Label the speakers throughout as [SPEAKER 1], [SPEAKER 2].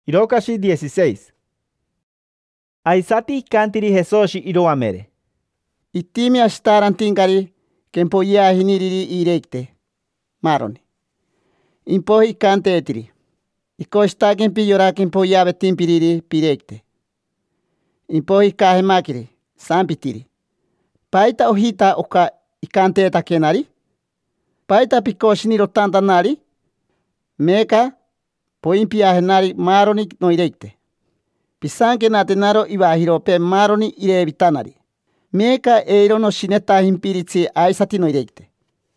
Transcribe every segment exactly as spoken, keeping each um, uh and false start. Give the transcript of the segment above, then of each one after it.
[SPEAKER 1] Irokashi dieciséis. Aisati kantiri Jesoshi iroamere.
[SPEAKER 2] Itimi ashtaran tinkari kempoya hiniriri irekte. Maroni. Impohi kante etiri. Ikosta kempi yora kempoya betimpiriri pirekte. Impohi kahemakiri. Sampitiri. Paita ohita oka ikante takenari. Paita pikoshini rotantanari. Meka poimpia henari maroni no irekte. Pisanke natenaro iwahirope maroni irevitanari. Meka eiro no shineta himpiritsi aisati no irekte.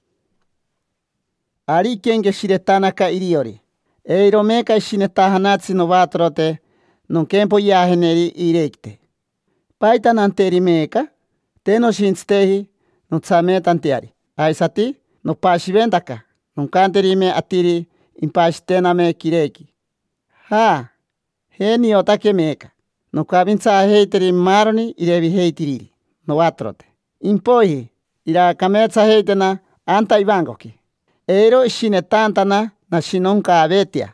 [SPEAKER 2] Ari kenge shiretanaka iriori. Eiro meka shineta hanatsi no vatrote non kempo yaheneri irekte. Paita nanteri meka teno shinstehi no tsametantiari. Aisati no pashiventaka non kanterime atiri impashtename kireki. Ha! Heni otake meka. No kabinsa heiteri maroni irevi heitiriri. No vatrote. Impohi ira kametsa heitena anta ivangoki. Eiro ishinetantana na shinonka avetia.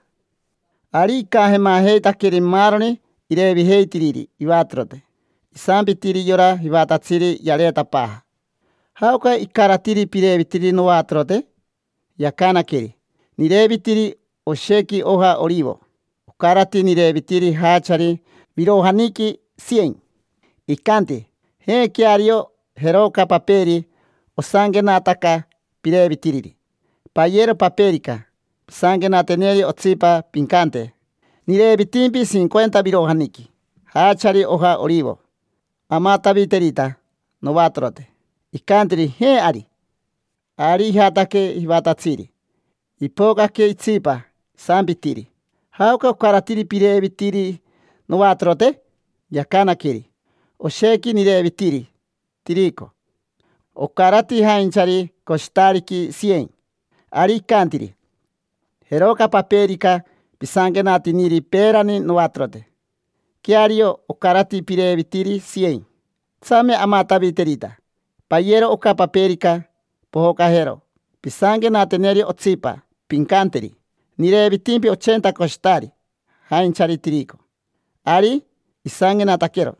[SPEAKER 2] Ari kahema heitakiri maroni irevi heitiriri ivatrote. Isampitiri yora ivatatsiri yareta paha. Hauka ikaratiri pirevitiri no vatrote. Yakanakiri. Nirevitiri osheki oha olivo. Karati nirevitiri hachari virohaniki cien. Ikanti he kiario heroka paperi osange nataka pirevitiriri. Payero paperika sange nateneri otsipa pinkante. Nirevitimpi cincuenta virohaniki. Hachari oha olivo. Amata viterita novatrote. Ikantiri he ari. Ari hatake ivatatsiri. Ipokake itsipa sampitiri. Hauka karatiri pirevitiri no vatrote. Yakanakiri. Osheki nirevitiri. Tiriko. Okarati hainchari kostariki cien. Ari kantiri. Heroka paperika pisange natiniri perani no vatrote. Kiario okarati pirevitiri cien. Tsame amata viterita. Payero oka paperika pohoka hero. Pisange nateneri otsipa pinkanteri. Nirevitimpi ochenta kostari. Hainchari tiriko. Ari isange natakero.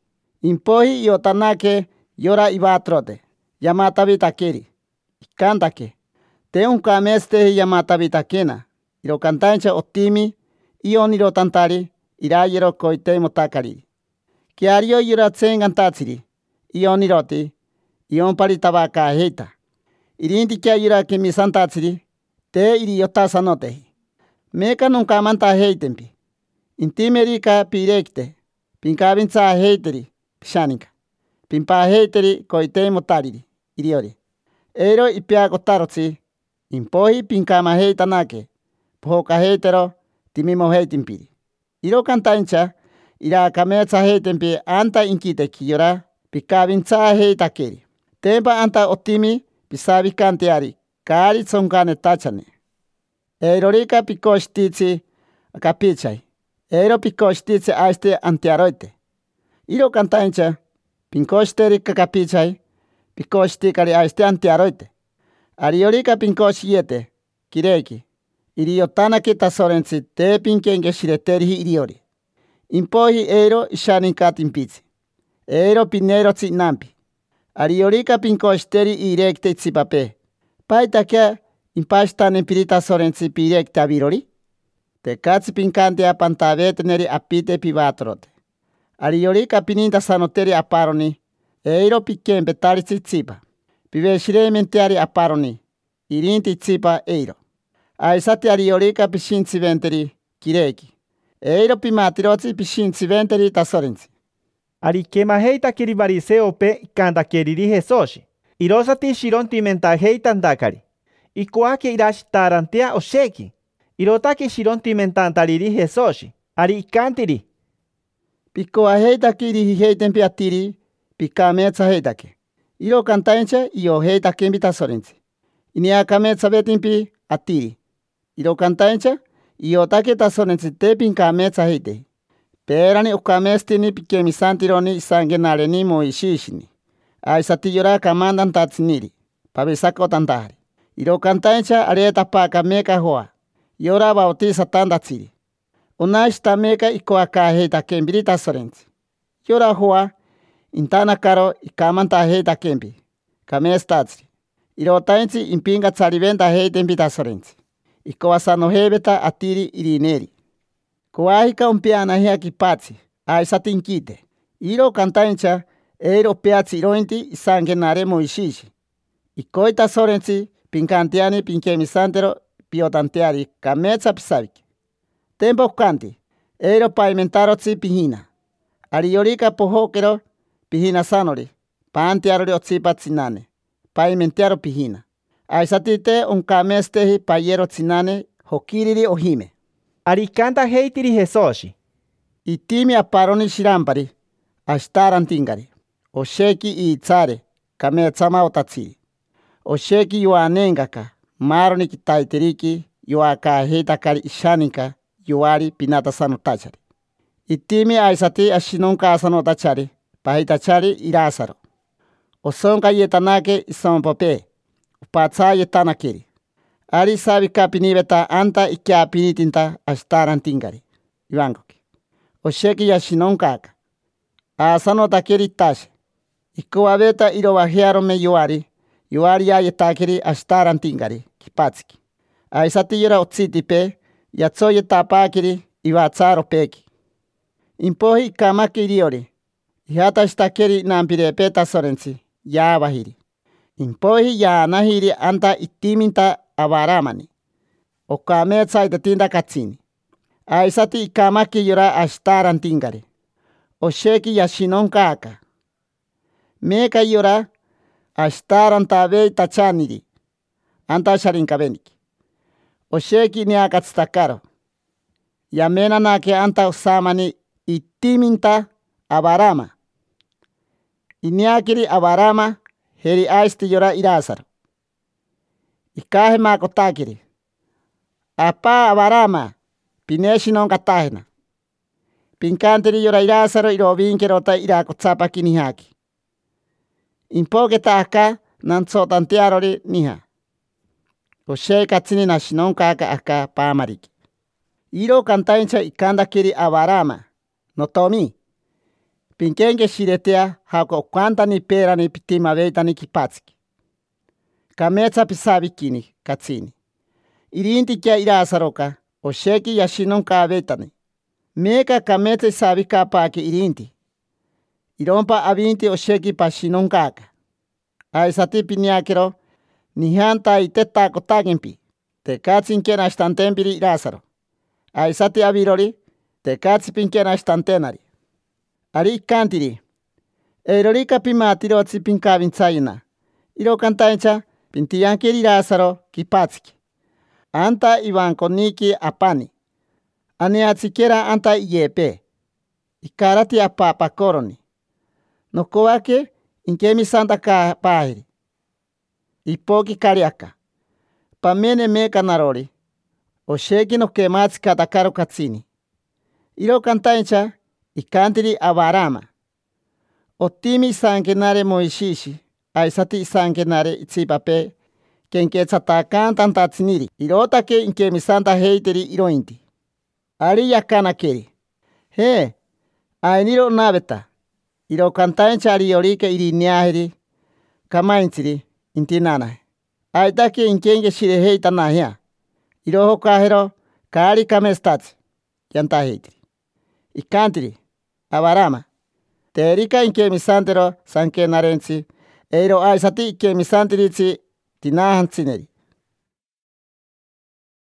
[SPEAKER 2] Impohi yotanake yora ivatrote. Yamata vitakeri. Ikantake. Te un kameste yamata vitakena. Irokantancha otimi. Ion irotantari. Irayero koite motakari. Kiario yuratsen antatsiri. Ion iroti. Ion paritabaka heita. Irinti kia yura kemisantatsiri. Te iriotasa notehi. Meka nunca manta heitempi. Intimerika pirekte. Pinkavintsa heiteri. Pishanika. Pimpa heiteri koite motariri. Iriori. Eiro ipia kotarotsi. Impohi pinkama heitanake. Pohoka heitero timimo heitimpiri. Iro kantaincha. Ira kametsa heitempi anta inkiteki yora. Pikavintsa heitakeri. Tempa anta otimi pisavikantiari. Kari tsonkane tachane. Eirorika pikoshtitsi kapichai. Eiro pikoshtitsi aiste antiaroite. Iro kantaincha pinkoshteri kapichai. Pikoshtikari aiste antiaroite. Ariorika pinkoshiete. Kireki. Iriotanaki tasorentsi te pinkenge shireteri iriori. Impohi eiro ishanikatimpitsi. Eiro pinerotsi nampi. Ariorika pinkoshteri irekte tsipape. Paitakia impashtanen pirita sorentsi pirekte avirori. Te katsi pinkante apantaveteneri apite pivatrote. Ariorika pininta sanoteri aparoni. Eiro pikempe taritsi tsipa. Piveshirementari aparoni. Irinti tsipa eiro. Aisati ariorika pishintsi venteri kireki. Eiro pimatirotsi pishintsi venteri tasorentsi.
[SPEAKER 1] Arikema heita kirivariseo pe ikantakeriri Jesoshi. Irosati shirontimenta heitantakari. Ikuake irashitarantia osheki. Irotaki shirontimentantariri Jesoshi. Ari ikantiri.
[SPEAKER 2] Pikoa heitakiri heitempi atiri. Pikametsa heitake. Iro kantaincha iyo heitakempi tasorentsi. Inia kametsa vetimpi atiri. Iro kantaincha iyo take tasorentsi te pinkametsa heite. Perani ukamestini pikemisantironi isangenareni moishishini. Aisati yora kamandan tatsiniri. Pabisako tantari. Iro kantaincha areta paka meka hoa. Yora bautiza tandatsiri. Onashita meka ikoaka heita kembirita sorentsi. Yora hoa intana karo ikamanta heita kembi. Kamestatsri. Irotaintsi impinga tsariventa heitempita sorentsi. Ikoasano hebeta atiri irineri. Koahika umpiana hea kipatsi. Aisatinkite. Iro kantaincha eiro peatsi irointi isangenare moishishi. Ikoita sorentsi pinkantiani pinkemisantero piotanteari kametsa pisaviki. Tempo kanti eiro paimentarotsi pihina. Ariorika pohokero pihina sanori. Pantiarori otsipa tsinane. Paimentiaro pihina. Aisatite unkamestehi payero tsinane hokiriri ohime.
[SPEAKER 1] Arikanta heitiri Jesoshi.
[SPEAKER 2] Itimi aparoni shirampari. Ashtarantingari. Osheki iitsare. Kametsama otatsiri. Osheki yuanengaka. Maroni kitaitiriki. Yuaka heitakari ishanika. Yuari pinata sanotachari. Itimi aisati ashinonka asanotachari. Pahitachari irasaro. Osonka yetanake isonpope. Upatsa yetanakiri. Ari sabi kapinibeta anta ikiapinitinta ashtarantingari. Yuangoki. Osheki yashinonkaka. Asanotakiri tashe. Ikuabeta irovajearome yuari. Yuari ya yetakiri ashtarantingari. Kipatsiki. Aisati yura otsitipe. Yatso yetapakiri. Iwatsaro peki. Impohi ikamaki iriori. Ihata shtakeri nampirepeta sorentsi. Ya bahiri. Impohi ya nahiri anta itiminta avaramani. Okametsa itatinda katsini. Aisati ikamaki yura ashtarantingari. Osheki yashinonkaka. Meka yura ashtarantave tachaniri. Anta sharinkabeniki. Osheki niakatstakaro. Yamena nake anta usamani itiminta avarama. Iniakiri avarama heri aisti yura irasaro. Ikahe makotakiri. Apa avarama pineshinon katahena. Pinkantiri yura irasaro irovinkerota irakotsapaki nihaki. Impoketa aka nantsotantiarori niha. Oshe katsini nashinonka aka pamariki. Iro kantaincha ikandakiri avarama. Notomi. Pinkenge shiretea hako kwantani perani pitima veitani kipatsiki. Kametsa pisabikini katsini. Irinti kia irasaroka. Osheki yashinonka veitani. Meka kametsa isabika pake irinti. Irompa avinti osheki pashinonkaka. Aisati piniakero. Nihanta iteta kotakimpi. Te katsin kena istantempiri irasaro. Aisati avirori. Te katsi pinkena istantenari. Ari kantiri. Eirorika pimatirotsi pinkavintsayina. Iro kantaincha pintiyankiri irasaro kipatsiki. Anta ivankoniki apani. Aneatsikera anta iyepe. Ikarati apapakoroni. Nokowake inkemi santa ka pahiri. Ipoki kariaka. Pamene meka narori. Osheki no kematsi katakaro katsini. Iro kantaincha ikantiri avarama. Otimi sangenare moishishi. Aisati sangenare itsipape. Kenketsatakan tantatsiniri. Irotake inkemi santa heiteri irointi. Ari yakanakeri. He. Ainiro nabeta. Iro kantaincha ariorike iriniahiri. Kamaintsiri. Intinana. Aitake inkenge shireheita nahia. Iroho kahero. Kari kamestats. Yanta heitiri. Ikantiri. Avarama. Terika inkemisantero sankenarensi. Eiro aisati ikemisantirici tinahantsineri.